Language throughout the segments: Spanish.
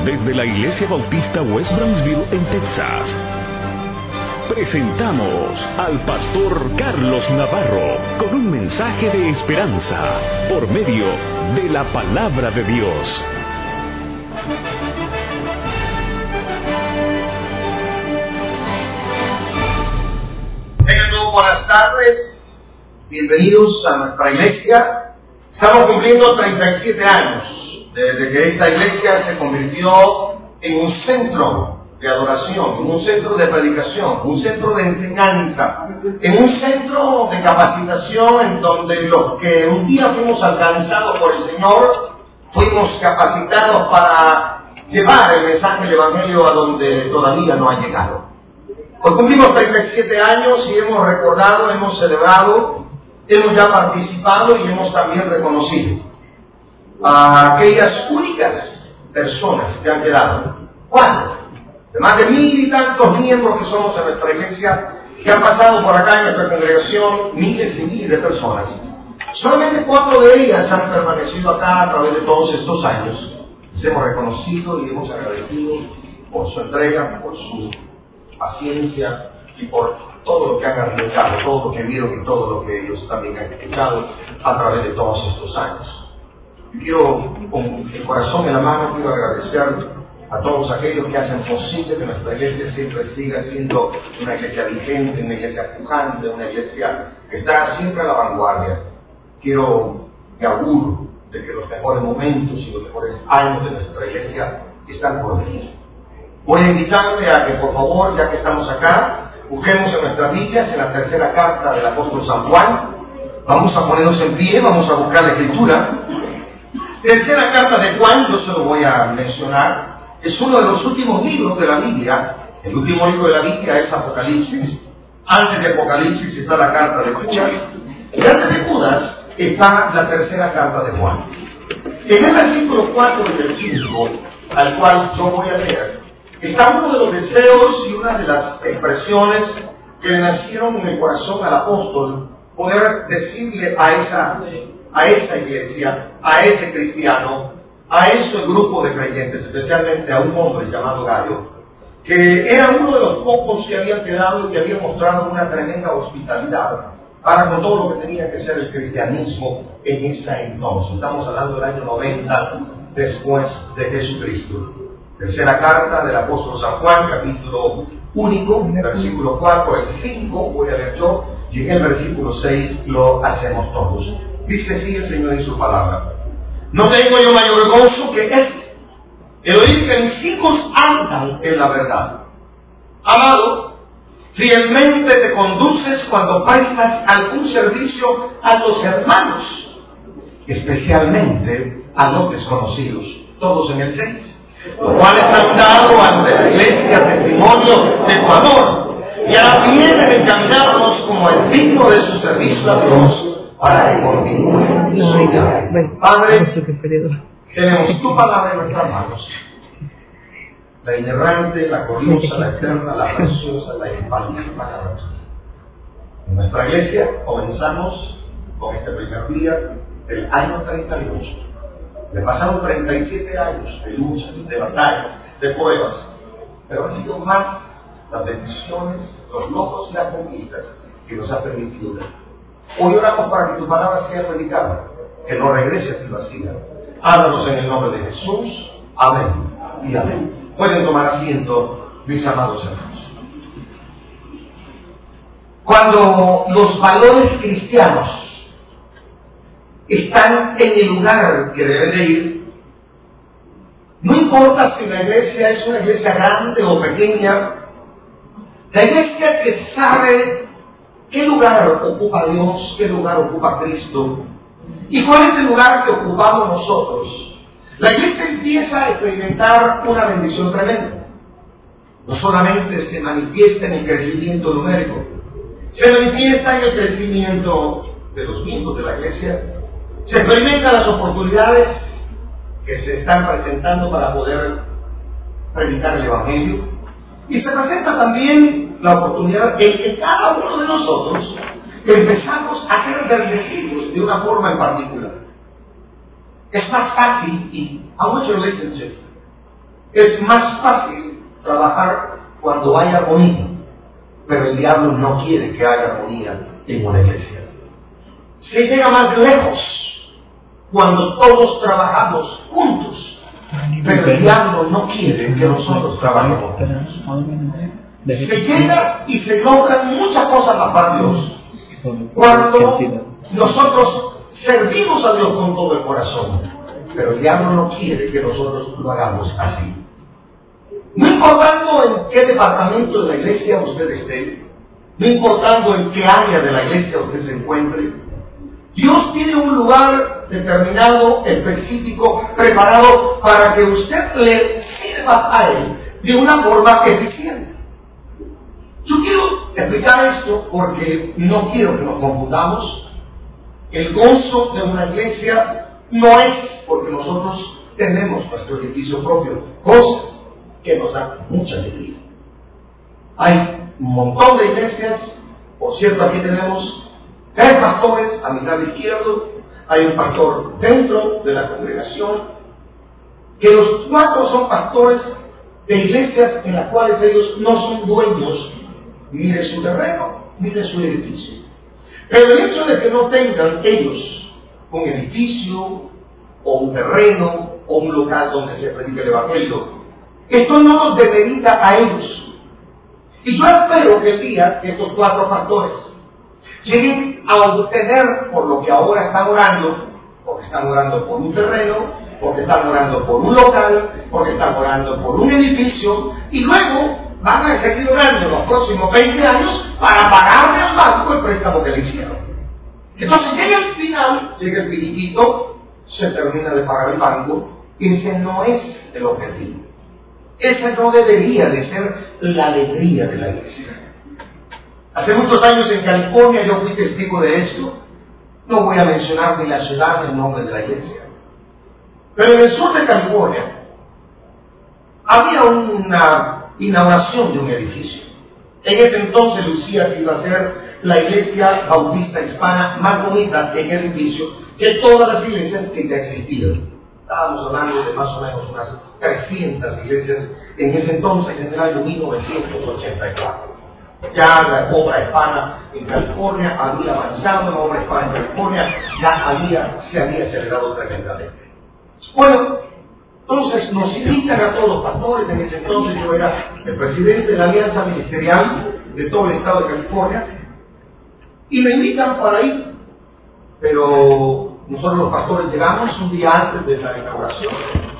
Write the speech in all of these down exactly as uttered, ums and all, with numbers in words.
desde la Iglesia Bautista West Brownsville en Texas, presentamos al pastor Carlos Navarro con un mensaje de esperanza por medio de la palabra de Dios. Tengan todos buenas tardes, bienvenidos a nuestra iglesia. Estamos cumpliendo treinta y siete años desde que esta iglesia se convirtió en un centro de adoración, en un centro de predicación, un centro de enseñanza, en un centro de capacitación en donde los que un día fuimos alcanzados por el Señor, fuimos capacitados para llevar el mensaje del Evangelio a donde todavía no ha llegado. Hoy cumplimos treinta y siete años y hemos recordado, hemos celebrado, hemos ya participado y hemos también reconocido a aquellas únicas personas que han quedado. ¿Cuántos? De más de mil y tantos miembros que somos en nuestra iglesia, que han pasado por acá en nuestra congregación, miles y miles de personas. Solamente cuatro de ellas han permanecido acá a través de todos estos años. Les hemos reconocido y hemos agradecido por su entrega, por su paciencia y por todo lo que han arriesgado, todo lo que vieron y todo lo que ellos también han escuchado a través de todos estos años. Quiero, con el corazón en la mano, quiero agradecer a todos aquellos que hacen posible que nuestra iglesia siempre siga siendo una iglesia vigente, una iglesia pujante, una iglesia que está siempre a la vanguardia. Quiero que auguro de que los mejores momentos y los mejores años de nuestra iglesia están por venir. Voy a invitarle a que, por favor, ya que estamos acá, busquemos en nuestras Biblias, en la tercera carta del apóstol San Juan. Vamos a ponernos en pie, vamos a buscar la escritura. Tercera carta de Juan, yo se lo voy a mencionar. Es uno de los últimos libros de la Biblia. El último libro de la Biblia es Apocalipsis. Antes de Apocalipsis está la carta de Judas. Y antes de Judas está la tercera carta de Juan. En el versículo cuatro del cinco, al cual yo voy a leer, está uno de los deseos y una de las expresiones que le nacieron en el corazón al apóstol, poder decirle a esa, a esa iglesia, a ese cristiano, a ese grupo de creyentes, especialmente a un hombre llamado Gallo, que era uno de los pocos que habían quedado y que había mostrado una tremenda hospitalidad para con todo lo que tenía que ser el cristianismo en esa entonces. Estamos hablando del año noventa después de Jesucristo. Tercera carta del apóstol San Juan, capítulo único, versículo cuatro al cinco, voy a leer yo, y en el versículo seis lo hacemos todos. Dice así el Señor en su palabra: no tengo yo mayor gozo que este, el oír que mis hijos andan en la verdad. Amado, fielmente te conduces cuando prestas algún servicio a los hermanos, especialmente a los desconocidos. Todos en el seis. Los cuales han dado ante la iglesia testimonio de tu amor, y ahora vienen a encaminarnos como el digno de su servicio a Dios, para que continúen y sigan. Padre, tenemos tu palabra en nuestras manos, la inerrante, la gloriosa, la eterna, la preciosa, la infalible palabra. En nuestra iglesia comenzamos con este primer día del año treinta y ocho. Le pasaron treinta y siete años de luchas, de batallas, de pruebas, pero han sido más las bendiciones, los logros y las conquistas que nos ha permitido ver. Hoy oramos para que tu palabra sea predicada, que no regrese a ti vacía. Háblanos en el nombre de Jesús. Amén y amén. Pueden tomar asiento, mis amados hermanos. Cuando los valores cristianos están en el lugar que deben de ir, no importa si la iglesia es una iglesia grande o pequeña, la iglesia que sabe qué lugar ocupa Dios, qué lugar ocupa Cristo y cuál es el lugar que ocupamos nosotros, la iglesia empieza a experimentar una bendición tremenda. No solamente se manifiesta en el crecimiento numérico, se manifiesta en el crecimiento de los miembros de la iglesia. Se experimentan las oportunidades que se están presentando para poder predicar el Evangelio. Y se presenta también la oportunidad en que cada uno de nosotros empezamos a ser bendecidos de una forma en particular. Es más fácil, y I want you to listen to, Es más fácil trabajar cuando hay armonía, pero el diablo no quiere que haya armonía en una iglesia. Se llega más lejos cuando todos trabajamos juntos, pero el diablo no quiere que nosotros trabajemos juntos. Se llega y se logran muchas cosas para Dios cuando nosotros servimos a Dios con todo el corazón, pero el diablo no quiere que nosotros lo hagamos así. No importando en qué departamento de la iglesia usted esté, no importando en qué área de la iglesia usted se encuentre, Dios tiene un lugar determinado, específico, preparado para que usted le sirva a Él de una forma eficiente. Yo quiero explicar esto porque no quiero que nos confundamos. El gozo de una iglesia no es porque nosotros tenemos nuestro edificio propio, cosa que nos da mucha alegría. Hay un montón de iglesias, por cierto, aquí tenemos tres pastores a mi lado izquierdo, hay un pastor dentro de la congregación, que los cuatro son pastores de iglesias en las cuales ellos no son dueños ni de su terreno, ni de su edificio. Pero el hecho de que no tengan ellos un edificio, o un terreno, o un local donde se predique el evangelio, esto no los demerita a ellos. Y yo espero que el día que estos cuatro pastores lleguen a obtener por lo que ahora están orando, porque están orando por un terreno, porque están orando por un local, porque están orando por un edificio, y luego van a seguir orando los próximos veinte años para pagarle al banco el préstamo que le hicieron. Entonces llega el final, llega el finiquito, se termina de pagar el banco, y ese no es el objetivo. Esa no debería de ser la alegría de la iglesia. Hace muchos años en California yo fui testigo de esto. No voy a mencionar ni la ciudad ni el nombre de la iglesia. Pero en el sur de California había una inauguración de un edificio. En ese entonces lucía que iba a ser la iglesia bautista hispana más bonita en el edificio que todas las iglesias que ya existían. Estábamos hablando de más o menos unas trescientas iglesias en ese entonces, en el año mil novecientos ochenta y cuatro. Ya la obra hispana en California había avanzado, la obra hispana en California ya había, se había acelerado tremendamente. Bueno, entonces nos invitan a todos los pastores. En ese entonces yo era el presidente de la alianza ministerial de todo el estado de California, y me invitan para ir, pero nosotros los pastores llegamos un día antes de la inauguración,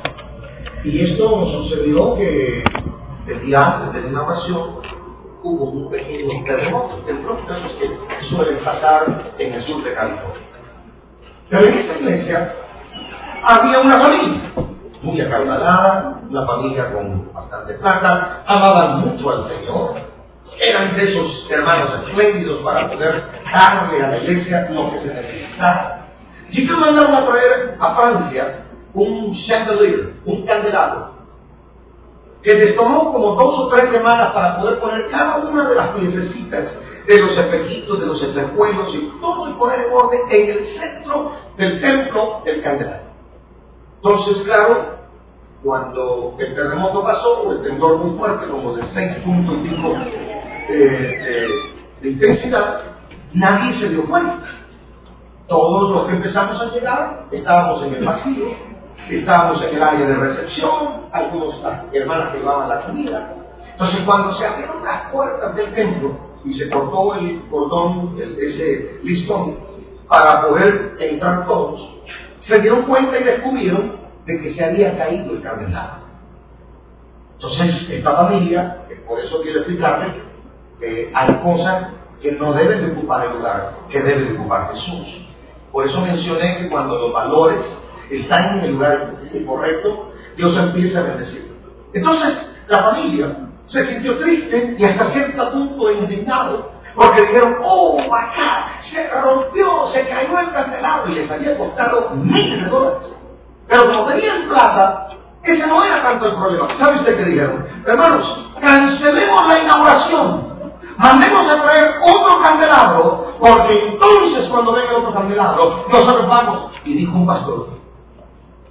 y esto nos sucedió que el día antes de la inauguración hubo un pequeño terremoto, temblores que suelen pasar en el sur de California. Pero en esta iglesia había una familia muy acaudalada, una familia con bastante plata, amaban mucho al Señor, eran de esos hermanos espléndidos para poder darle a la iglesia lo que se necesitaba. Y que mandaron a traer a Francia un chandelier, un candelabro, que les tomó como dos o tres semanas para poder poner cada una de las piececitas de los espejitos, de los espejuelos y todo, y poner en orden en el centro del templo el candelabro. Entonces, claro, cuando el terremoto pasó, el temblor muy fuerte, como de seis puntos y pico eh, de, de intensidad, nadie se dio cuenta. Todos los que empezamos a llegar estábamos en el pasillo, estábamos en el área de recepción, algunos hermanas que llevaban la comida. Entonces, cuando se abrieron las puertas del templo y se cortó el cordón, el, ese listón, para poder entrar todos, se dieron cuenta y descubrieron de que se había caído el candelabro. Entonces, esta familia, por eso quiero explicarle que hay cosas que no deben de ocupar el lugar que debe de ocupar Jesús. Por eso mencioné que cuando los valores están en el lugar incorrecto, Dios empieza a bendecir. Entonces, la familia se sintió triste y hasta cierto punto indignado, porque dijeron, oh, acá se rompió, se cayó el candelabro, y les había costado miles de dólares. Pero como tenían plata, ese no era tanto el problema. ¿Sabe usted qué dijeron? Hermanos, cancelemos la inauguración, mandemos a traer otro candelabro, porque entonces cuando venga otro candelabro, nosotros vamos. Y dijo un pastor,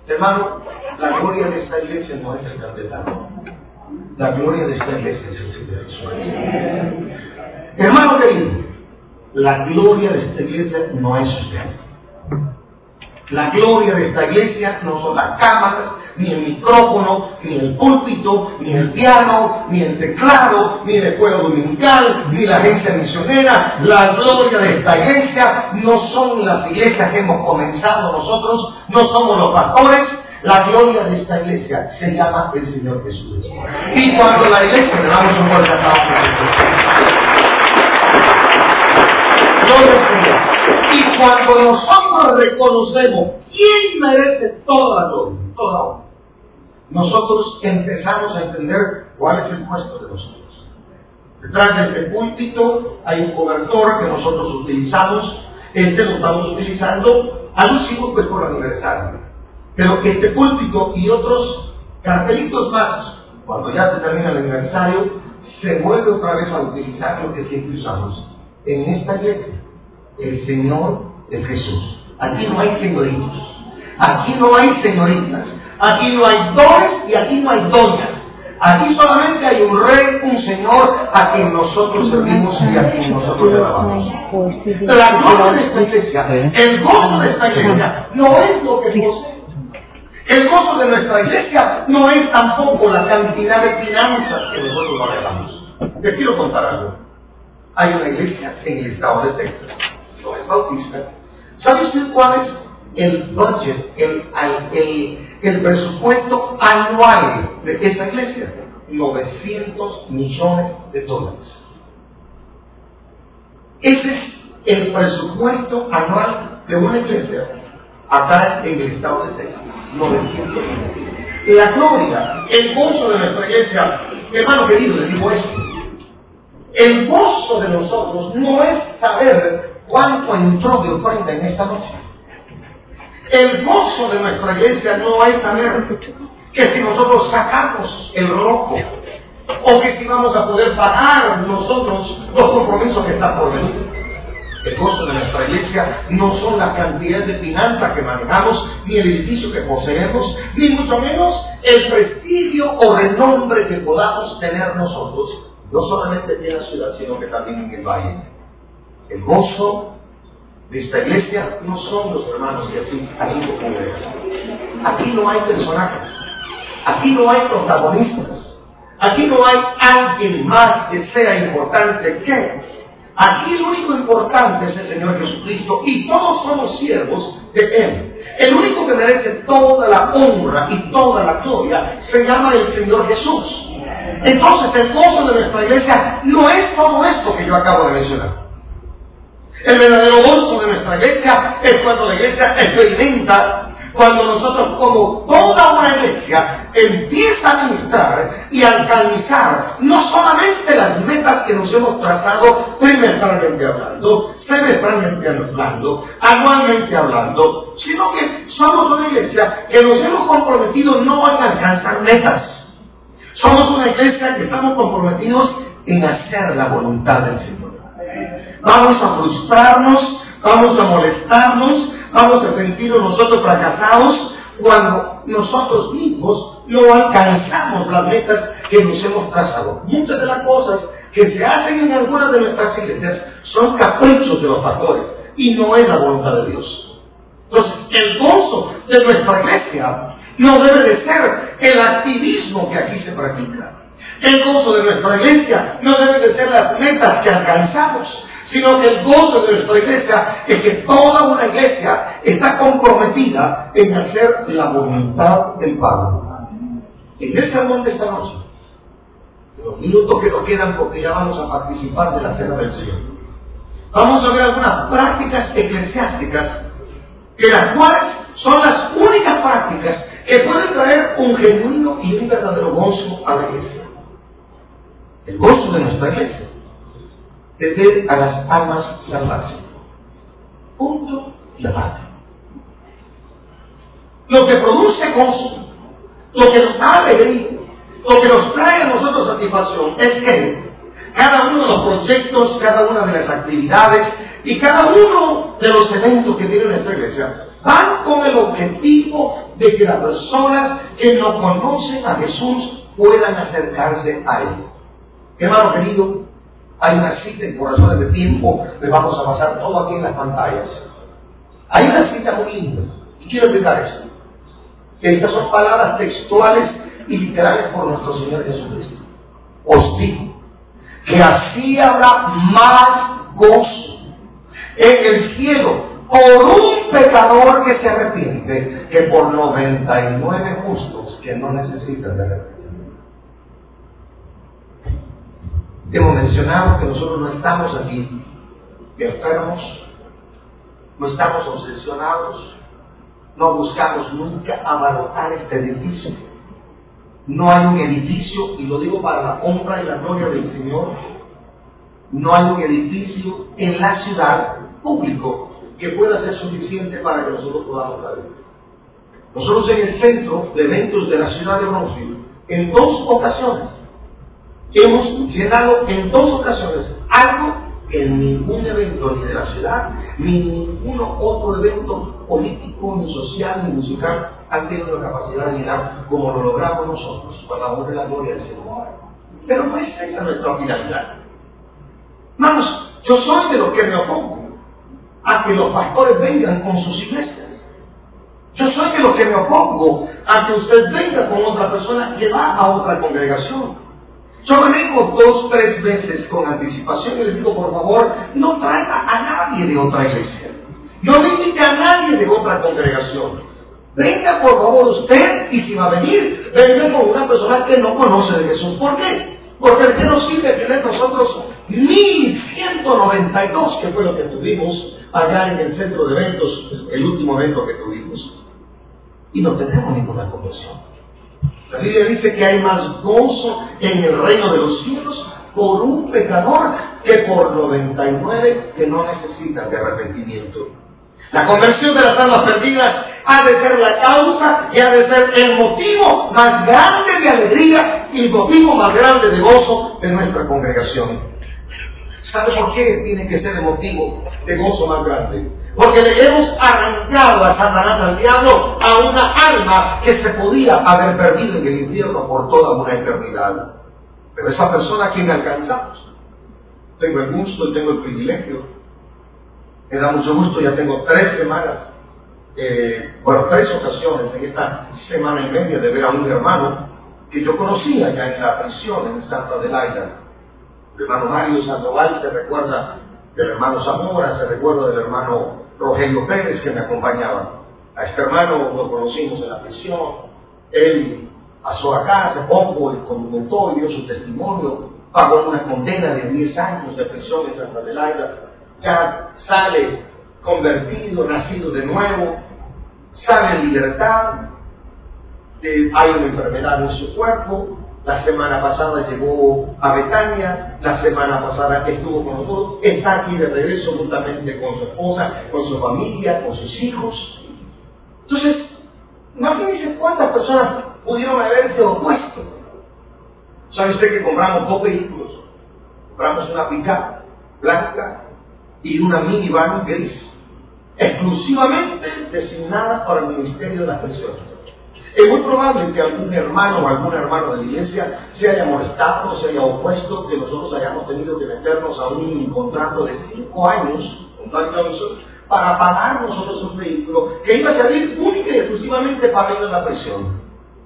Hermano, la gloria de esta iglesia no es el candelabro. La gloria de esta iglesia es el Señor Jesús. Hermano querido, la gloria de esta iglesia no es usted. La gloria de esta iglesia no son las cámaras, ni el micrófono, ni el púlpito, ni el piano, ni el teclado, ni la escuela dominical, ni la agencia misionera. La gloria de esta iglesia no son las iglesias que hemos comenzado nosotros, no somos los pastores. La gloria de esta iglesia se llama el Señor Jesús. Y cuando la iglesia, le damos un fuerte aplauso. Gloria al Señor. Y cuando nosotros reconocemos quién merece toda la gloria, toda la honra, nosotros empezamos a entender cuál es el puesto de nosotros. Detrás de este púlpito hay un cobertor que nosotros utilizamos. Este lo estamos utilizando alusivo pues por el aniversario. Pero este púlpito y otros cartelitos más, cuando ya se termina el aniversario, se vuelve otra vez a utilizar lo que siempre usamos. En esta iglesia, el Señor es Jesús. Aquí no hay señoritos, aquí no hay señoritas, aquí no hay dones y aquí no hay doñas. Aquí solamente hay un rey, un señor a quien nosotros servimos y a quien nosotros le alabamos. La gloria de esta iglesia, el gozo de esta iglesia, no es lo que posee. El gozo de nuestra iglesia no es tampoco la cantidad de finanzas que nosotros manejamos. Les quiero contar algo. Hay una iglesia en el estado de Texas, no es bautista. ¿Sabe usted cuál es el budget, el, el, el presupuesto anual de esa iglesia? novecientos millones de dólares. Ese es el presupuesto anual de una iglesia acá en el estado de Texas. novecientos millones. La gloria, el gozo de nuestra iglesia, hermano querido, le digo esto. El gozo de nosotros no es saber cuánto entró de ofrenda en esta noche. El gozo de nuestra iglesia no es saber que si nosotros sacamos el rojo o que si vamos a poder pagar nosotros los compromisos que están por venir. El gozo de nuestra iglesia no son la cantidad de finanzas que manejamos, ni el edificio que poseemos, ni mucho menos el prestigio o renombre que podamos tener nosotros, no solamente en la ciudad, sino que también en el valle. El gozo de esta iglesia no son los hermanos que así aquí se congregan. Aquí no hay personajes, aquí no hay protagonistas, aquí no hay alguien más que sea importante que... Aquí el único importante es el Señor Jesucristo y todos somos siervos de Él. El único que merece toda la honra y toda la gloria se llama el Señor Jesús. Entonces el gozo de nuestra iglesia no es todo esto que yo acabo de mencionar. El verdadero gozo de nuestra iglesia es cuando la iglesia experimenta, cuando nosotros como toda una iglesia empieza a ministrar y alcanzar no solamente las metas que nos hemos trazado trimestralmente hablando, semestralmente hablando, anualmente hablando, sino que somos una iglesia que nos hemos comprometido no a alcanzar metas. Somos una iglesia que estamos comprometidos en hacer la voluntad del Señor. Vamos a frustrarnos, vamos a molestarnos, vamos a sentirnos nosotros fracasados cuando nosotros mismos no alcanzamos las metas que nos hemos trazado. Muchas de las cosas que se hacen en algunas de nuestras iglesias son caprichos de los pastores y no es la voluntad de Dios. Entonces, el gozo de nuestra iglesia no debe de ser el activismo que aquí se practica. El gozo de nuestra iglesia no debe de ser las metas que alcanzamos, sino que el gozo de nuestra iglesia es que toda una iglesia está comprometida en hacer la voluntad del Padre. En el sermón de esta noche, en los minutos que nos quedan, porque ya vamos a participar de la cena del Señor, vamos a ver algunas prácticas eclesiásticas, que las cuales son las únicas prácticas que pueden traer un genuino y un verdadero gozo a la iglesia. El gozo de nuestra iglesia de ver a las almas salvarse. Punto y aparte. Lo que produce gozo, lo que nos da alegría, lo que nos trae a nosotros satisfacción es que cada uno de los proyectos, cada una de las actividades y cada uno de los eventos que tiene nuestra iglesia van con el objetivo de que las personas que no conocen a Jesús puedan acercarse a Él. Hermano querido, hay una cita, y por razones de tiempo le vamos a pasar todo aquí en las pantallas. Hay una cita muy linda, y quiero explicar esto. Estas son palabras textuales y literales por nuestro Señor Jesucristo. Os digo que así habrá más gozo en el cielo por un pecador que se arrepiente que por noventa y nueve justos que no necesitan de arrepentimiento. Hemos mencionado que nosotros no estamos aquí enfermos, no estamos obsesionados, no buscamos nunca abarrotar este edificio. No hay un edificio, y lo digo para la honra y la gloria del Señor, no hay un edificio en la ciudad público que pueda ser suficiente para que nosotros podamos caber. Nosotros en el centro de eventos de la ciudad de Bronzeville, en dos ocasiones, hemos llenado en dos ocasiones algo que en ningún evento ni de la ciudad, ni ningún otro evento político, ni social, ni musical han tenido la capacidad de llenar como lo logramos nosotros, para la honra y la gloria del Señor. Pero no es esa nuestra finalidad. Hermanos, yo soy de los que me opongo a que los pastores vengan con sus iglesias. Yo soy de los que me opongo a que usted venga con otra persona que va a otra congregación. Yo me vengo dos, tres veces con anticipación y les digo, por favor, no traiga a nadie de otra iglesia. No le invite a nadie de otra congregación. Venga, por favor, usted, y si va a venir, venga con una persona que no conoce de Jesús. ¿Por qué? Porque el que nos sirve tener nosotros mil ciento noventa y dos, que fue lo que tuvimos allá en el centro de eventos, el último evento que tuvimos, y no tenemos ninguna conversión. La Biblia dice que hay más gozo en el reino de los cielos por un pecador que por noventa y nueve que no necesitan de arrepentimiento. La conversión de las almas perdidas ha de ser la causa y ha de ser el motivo más grande de alegría y el motivo más grande de gozo de nuestra congregación. ¿Sabe por qué tiene que ser el motivo de gozo más grande? Porque le hemos arrancado a Satanás, al diablo, a una alma que se podía haber perdido en el infierno por toda una eternidad. Pero esa persona a quien alcanzamos, tengo el gusto y tengo el privilegio, me da mucho gusto, ya tengo tres semanas, eh, bueno, tres ocasiones en esta semana y media de ver a un hermano que yo conocía ya en la prisión en Santa Adelaida. El hermano Mario Sandoval se recuerda del hermano Zamora, se recuerda del hermano Rogelio Pérez que me acompañaba. A este hermano lo conocimos en la prisión. Él pasó acá hace poco y comentó y dio su testimonio. Pagó una condena de diez años de prisión en Santa Adelaida. Ya sale convertido, nacido de nuevo, sale en libertad. Eh, hay una enfermedad en su cuerpo. La semana pasada llegó a Betania, la semana pasada estuvo con nosotros, está aquí de regreso juntamente con su esposa, con su familia, con sus hijos. Entonces, imagínense cuántas personas pudieron haberse opuesto. ¿Sabe usted que compramos dos vehículos? Compramos una pick-up blanca y una minivan gris, exclusivamente designada para el Ministerio de las Prisiones. Es muy probable que algún hermano o algún hermano de la iglesia se haya molestado, se haya opuesto, que nosotros hayamos tenido que meternos a un contrato de cinco años con Don Johnson para pagar nosotros un vehículo que iba a servir única y exclusivamente para ir a la prisión.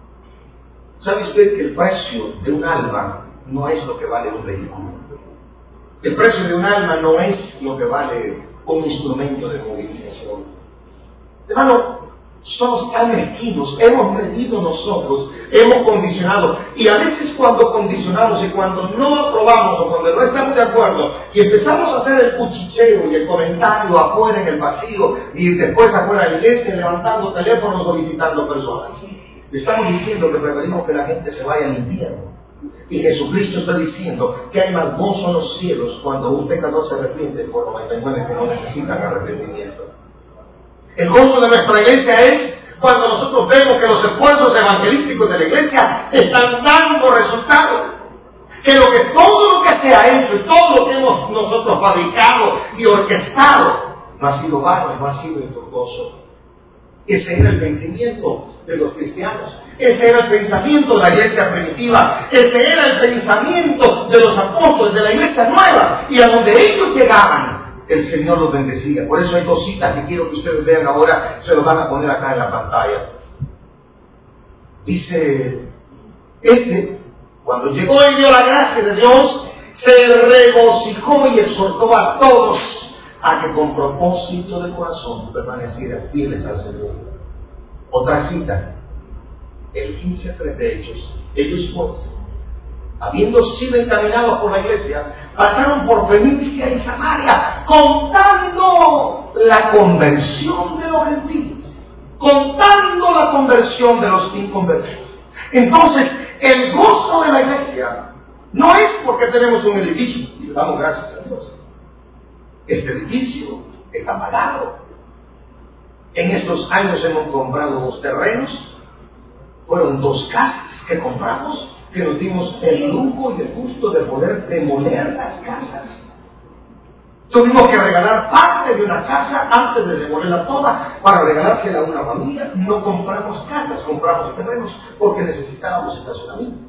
¿Sabe usted que el precio de un alma no es lo que vale un vehículo? El precio de un alma no es lo que vale un instrumento de movilización. Hermano, somos tan mezquinos, hemos medido nosotros, hemos condicionado, y a veces cuando condicionamos y cuando no aprobamos o cuando no estamos de acuerdo y empezamos a hacer el cuchicheo y el comentario afuera en el pasillo y después afuera de la iglesia levantando teléfonos o visitando personas, estamos diciendo que preferimos que la gente se vaya al infierno. Y Jesucristo está diciendo que hay más gozo en los cielos cuando un pecador se arrepiente por noventa y nueve que no necesitan arrepentimiento. El gozo de nuestra iglesia es cuando nosotros vemos que los esfuerzos evangelísticos de la iglesia están dando resultados. Que lo que todo lo que se ha hecho y todo lo que hemos nosotros fabricado y orquestado no ha sido vano, no ha sido infructuoso. Ese era el pensamiento de los cristianos. Ese era el pensamiento de la iglesia primitiva. Ese era el pensamiento de los apóstoles, de la iglesia nueva. Y a donde ellos llegaban, el Señor los bendecía. Por eso hay dos citas que quiero que ustedes vean ahora. Se los van a poner acá en la pantalla. Dice, este, cuando llegó y vio la gracia de Dios, se regocijó y exhortó a todos a que con propósito de corazón permanecieran fieles al Señor. Otra cita, el quince a tres de Hechos. Ellos pues, habiendo sido encaminados por la iglesia, pasaron por Fenicia y Samaria, contando la conversión de los gentiles, contando la conversión de los inconvertidos. Entonces, el gozo de la iglesia no es porque tenemos un edificio, y le damos gracias a Dios. Este edificio está pagado. En estos años hemos comprado dos terrenos, fueron dos casas que compramos, que nos dimos el lujo y el gusto de poder demoler las casas. Tuvimos que regalar parte de una casa antes de demolerla toda para regalársela a una familia. No compramos casas, compramos terrenos porque necesitábamos estacionamiento.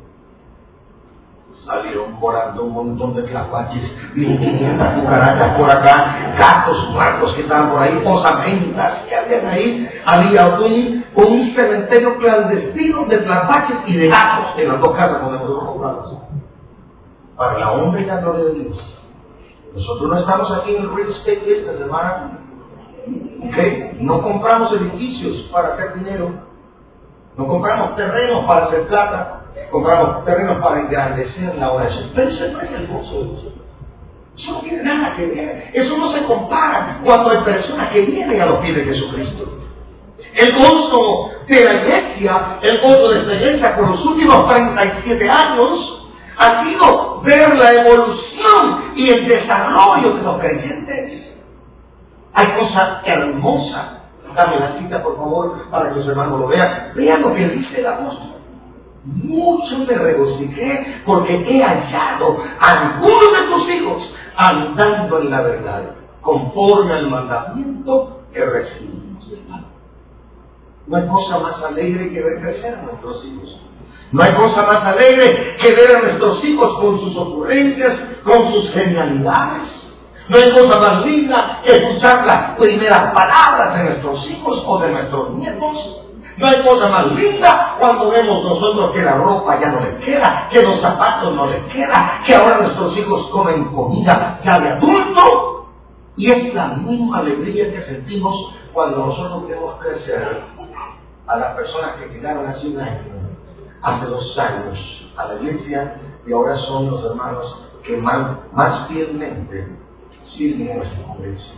Salieron volando un montón de tlacuaches, cucarachas por acá, gatos muertos que estaban por ahí, osamentas que habían ahí. Había un, un cementerio clandestino de tlacuaches y de gatos en las dos casas donde nosotros compramos. Para la honra y la gloria de Dios. Nosotros no estamos aquí en el real estate esta semana. ¿Okay? No compramos edificios para hacer dinero. No compramos terrenos para hacer plata. Compramos terrenos para engrandecer la oración. Pero eso no es el gozo de nosotros. Eso no tiene nada que ver. Eso no se compara cuando hay personas que vienen a los pies de Jesucristo. El gozo de la iglesia, el gozo de esta iglesia por los últimos treinta y siete años ha sido ver la evolución y el desarrollo de los creyentes. Hay cosa hermosa. Dame la cita, por favor, para que los hermanos lo vean. Vean lo que dice el apóstol. Mucho me regocijé porque he hallado a algunos de tus hijos andando en la verdad, conforme al mandamiento que recibimos del Padre. No hay cosa más alegre que ver crecer a nuestros hijos. No hay cosa más alegre que ver a nuestros hijos con sus ocurrencias, con sus genialidades. No hay cosa más linda que escuchar las primeras palabras de nuestros hijos o de nuestros nietos. No hay cosa más linda cuando vemos nosotros que la ropa ya no les queda, que los zapatos no les queda, que ahora nuestros hijos comen comida ya de adulto. Y es la misma alegría que sentimos cuando nosotros vemos crecer a las personas que llegaron hace un año, hace dos años a la iglesia y ahora son los hermanos que más, más fielmente sirven a nuestra congregación.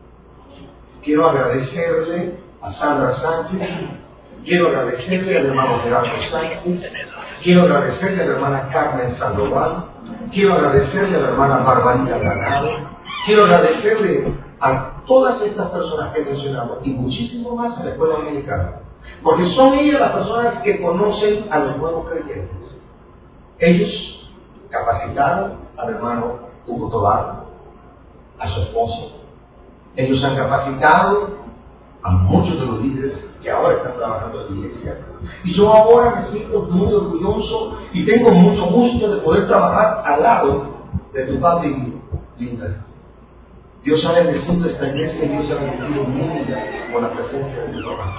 Quiero agradecerle a Sandra Sánchez. Quiero agradecerle al hermano Gerardo Sánchez, quiero agradecerle a la hermana Carmen Sandoval, quiero agradecerle a la hermana Barbarita Granado, quiero agradecerle a todas estas personas que he mencionado y muchísimo más a la escuela americana, porque son ellas las personas que conocen a los nuevos creyentes. Ellos capacitaron al hermano Hugo Tobar, a su esposo. Ellos han capacitado a muchos de los líderes que ahora están trabajando en la iglesia. Y yo ahora me siento muy orgulloso y tengo mucho gusto de poder trabajar al lado de tu papi, Linda. Dios ha bendecido esta iglesia y Dios ha bendecido mi vida con la presencia de mi papá.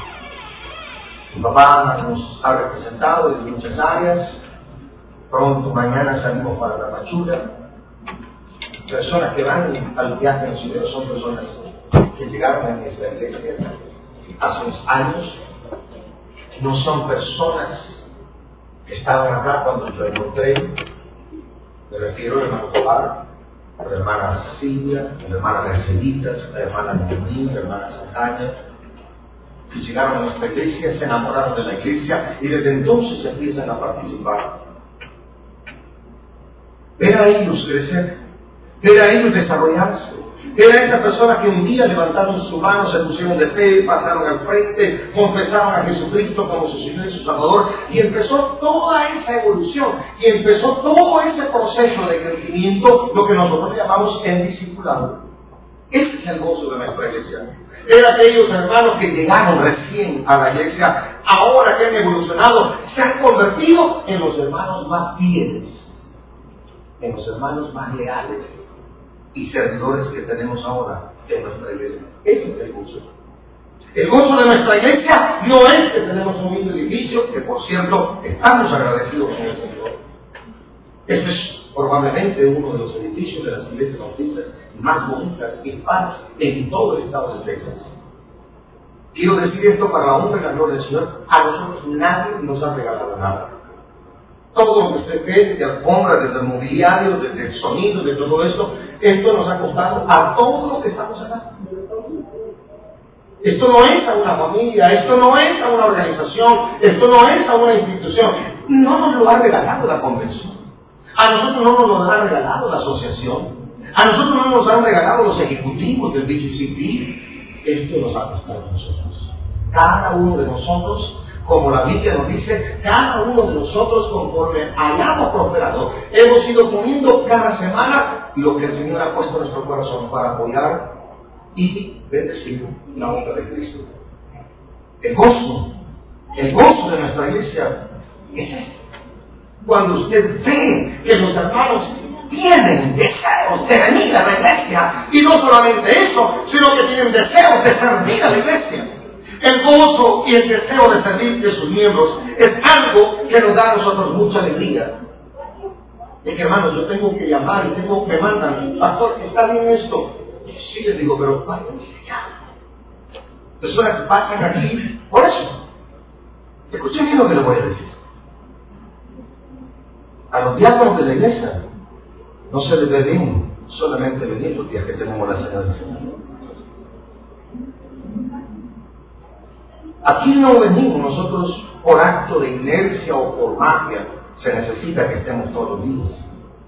Mi papá nos ha representado en muchas áreas. Pronto, mañana salimos para Tapachula. Personas que van al viaje misionero son personas que llegaron a nuestra iglesia hace unos años. No son personas que estaban acá cuando yo encontré. Me refiero al hermano Tobar, a la hermana Silvia, a la hermana Merceditas, a la hermana Noemí, a la hermana Santaña, que llegaron a nuestra iglesia, se enamoraron de la iglesia y desde entonces empiezan a participar. Ver a ellos crecer, ver a ellos desarrollarse, ver a esas personas que un día levantaron sus manos, se pusieron de fe, pasaron al frente, confesaron a Jesucristo como su Señor y su Salvador, y empezó toda esa evolución, y empezó todo ese proceso de crecimiento, lo que nosotros llamamos el discipulado. Ese es el gozo de nuestra iglesia. Ver a aquellos hermanos que llegaron recién a la iglesia, ahora que han evolucionado, se han convertido en los hermanos más fieles, en los hermanos más leales y servidores que tenemos ahora en nuestra iglesia. Ese es el gozo. El gozo de nuestra iglesia no es que tenemos un lindo edificio, que por cierto estamos agradecidos con el Señor. Este es probablemente uno de los edificios de las iglesias bautistas más bonitas y hispanas en todo el estado de Texas. Quiero decir esto para la honra y la gloria del Señor. A nosotros nadie nos ha regalado nada. Todo lo que usted ve, de alfombra, desde el mobiliario, desde el sonido, de todo esto, esto nos ha costado a todo lo que estamos acá. Esto no es a una familia, esto no es a una organización, esto no es a una institución. No nos lo ha regalado la convención. A nosotros no nos lo ha regalado la asociación. A nosotros no nos han regalado los ejecutivos del B G C P. Esto nos ha costado a nosotros. Cada uno de nosotros, como la Biblia nos dice, cada uno de nosotros, conforme hayamos prosperado, hemos ido poniendo cada semana lo que el Señor ha puesto en nuestro corazón para apoyar y bendecir la obra de Cristo. El gozo, el gozo de nuestra iglesia es este. Cuando usted ve que los hermanos tienen deseos de venir a la iglesia, y no solamente eso, sino que tienen deseos de servir a la iglesia. El gozo y el deseo de servir de sus miembros es algo que nos da a nosotros mucha alegría. Es que, hermanos, yo tengo que llamar y tengo, me mandan, pastor, ¿está bien esto? Sí, les digo, pero váyanse ya. Personas que pasan aquí por eso. Escuchen bien lo que les voy a decir. A los diáconos de la iglesia no se les ve bien solamente venir los días que tenemos la cena del Señor. Aquí no venimos nosotros por acto de inercia o por magia. Se necesita que estemos todos los días.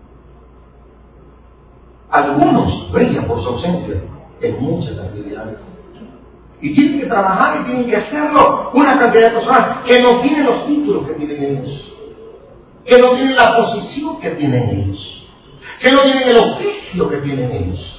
Algunos brillan por su ausencia en muchas actividades. Y tienen que trabajar y tienen que hacerlo una cantidad de personas que no tienen los títulos que tienen ellos, que no tienen la posición que tienen ellos, que no tienen el oficio que tienen ellos.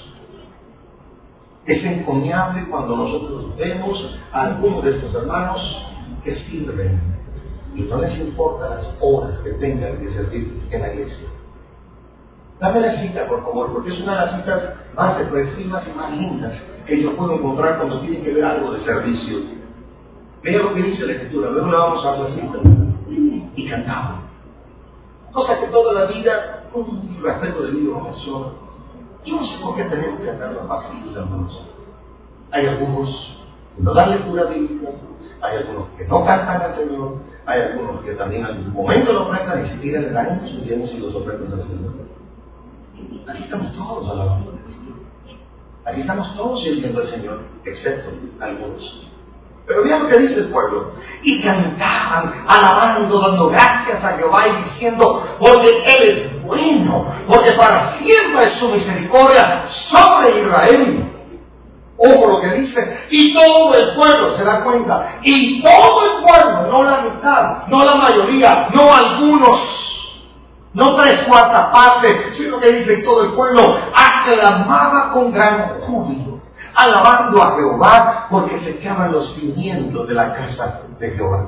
Es encomiable cuando nosotros vemos a algunos de estos hermanos que sirven y no les importa las horas que tengan que servir en la iglesia. Dame la cita, por favor, porque es una de las citas más expresivas y más lindas que yo puedo encontrar cuando tiene que ver algo de servicio. Vea lo que dice la Escritura, luego le vamos a dar la cita. Y cantaban. Cosa que toda la vida, con un respeto de Dios, menciona. Yo no sé por qué tenemos que andar los vacíos, hermanos. Hay algunos que no dan lectura bíblica, hay algunos que no cantan al Señor, hay algunos que también en algún momento lo ofrendan y siquiera le dan sus diezmos y los ofrendas al Señor. Aquí estamos todos alabando al Señor. Aquí estamos todos sirviendo al Señor, excepto algunos. Pero vean lo que dice el pueblo. Y cantaban, alabando, dando gracias a Jehová y diciendo, porque Él es bueno, porque para siempre es su misericordia sobre Israel. Ojo lo que dice, y todo el pueblo se da cuenta, y todo el pueblo, no la mitad, no la mayoría, no algunos, no tres cuartas partes, sino que dice todo el pueblo aclamaba con gran júbilo, alabando a Jehová, porque se echaban los cimientos de la casa de Jehová.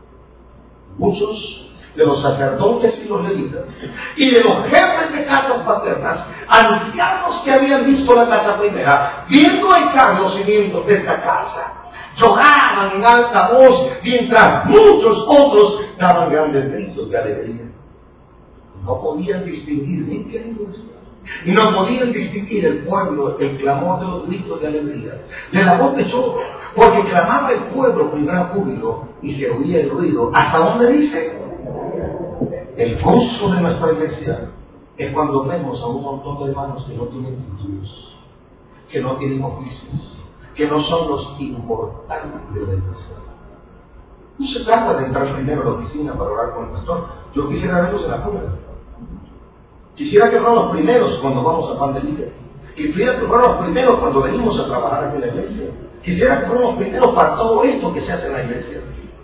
Muchos de los sacerdotes y los levitas, y de los jefes de casas paternas, ancianos que habían visto la casa primera, viendo echar los cimientos de esta casa, lloraban en alta voz, mientras muchos otros daban grandes gritos de alegría. No podían distinguir, ¿bien qué lindo esto? Y no podían distinguir el pueblo, el clamor de los gritos de alegría, de la voz de lloro, porque clamaba el pueblo con gran júbilo y se oía el ruido. ¿Hasta dónde dice? El gozo de nuestra iglesia es cuando vemos a un montón de hermanos que no tienen títulos, que no tienen oficios, que no son los importantes de la iglesia. No se trata de entrar primero a la oficina para orar con el pastor. Yo quisiera verlos en la cuna. Quisiera que fueran los primeros cuando vamos a pan de líder. Quisiera que fueran los primeros cuando venimos a trabajar aquí en la iglesia. Quisiera que fueran los primeros para todo esto que se hace en la iglesia.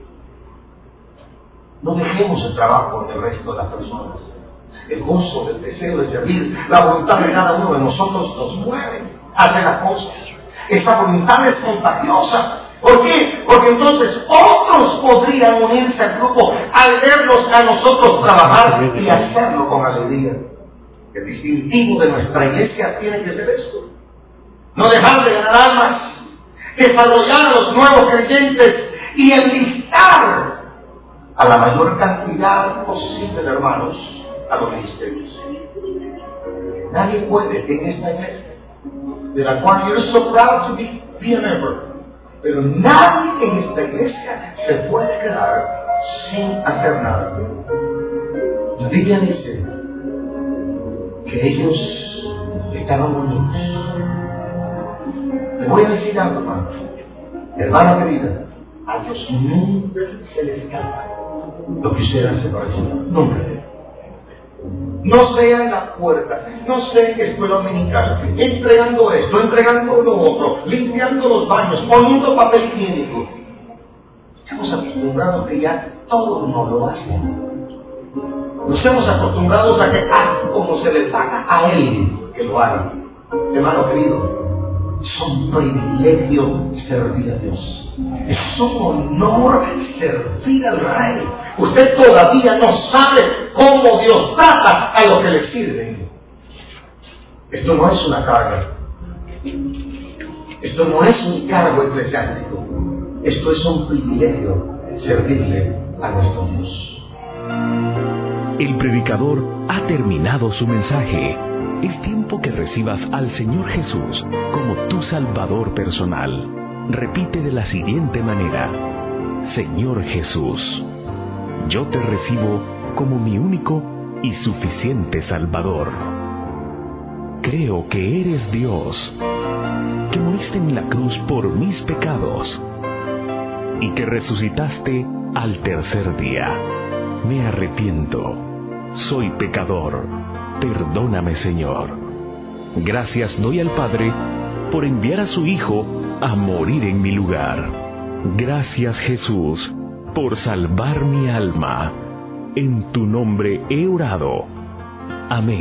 No dejemos el trabajo en el resto de las personas. El gozo, el deseo de servir, la voluntad de cada uno de nosotros nos mueve. hace las cosas. Esa voluntad es contagiosa. ¿Por qué? Porque entonces otros podrían unirse al grupo al vernos a nosotros trabajar y hacerlo con alegría. El distintivo de nuestra iglesia tiene que ser esto. No dejar de ganar almas, desarrollar a los nuevos creyentes y enlistar a la mayor cantidad posible de hermanos a los ministerios. Nadie puede en esta iglesia, de la cual you're so proud to be, be a member, pero nadie en esta iglesia se puede quedar sin hacer nada. La Biblia dice que ellos estaban unidos. Te voy a decir algo, hermano. Hermana querida, a Dios nunca se le escapa lo que usted hace para el Señor. Nunca. No sea en la puerta, no sea en escuela dominical, entregando esto, entregando lo otro, limpiando los baños, poniendo papel higiénico. Estamos acostumbrados que ya todos no lo hacen. Nos hemos acostumbrado a que, ah, como se le paga a él, que lo haga. Hermano querido, es un privilegio servir a Dios. Es un honor servir al Rey. Usted todavía no sabe cómo Dios trata a los que le sirven. Esto no es una carga. Esto no es un cargo eclesiástico. Esto es un privilegio servirle a nuestro Dios. El predicador ha terminado su mensaje. Es tiempo que recibas al Señor Jesús como tu Salvador personal. Repite de la siguiente manera: Señor Jesús, yo te recibo como mi único y suficiente Salvador. Creo que eres Dios, que moriste en la cruz por mis pecados y que resucitaste al tercer día. Me arrepiento, soy pecador. Perdóname, Señor. Gracias doy al Padre por enviar a su Hijo a morir en mi lugar. Gracias, Jesús, por salvar mi alma. En tu nombre he orado. Amén.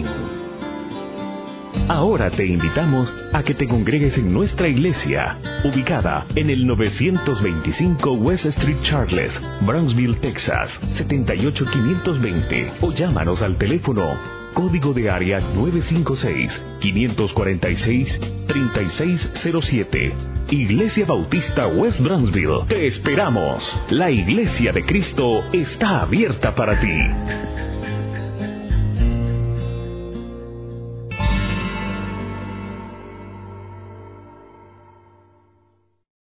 Ahora te invitamos a que te congregues en nuestra iglesia, ubicada en el novecientos veinticinco West Street Charles, Brownsville, Texas, setenta y ocho quinientos veinte, o llámanos al teléfono código de área nueve cinco seis, cinco cuatro seis, tres seis cero siete. Iglesia Bautista West Brownsville. Te esperamos. La Iglesia de Cristo está abierta para ti.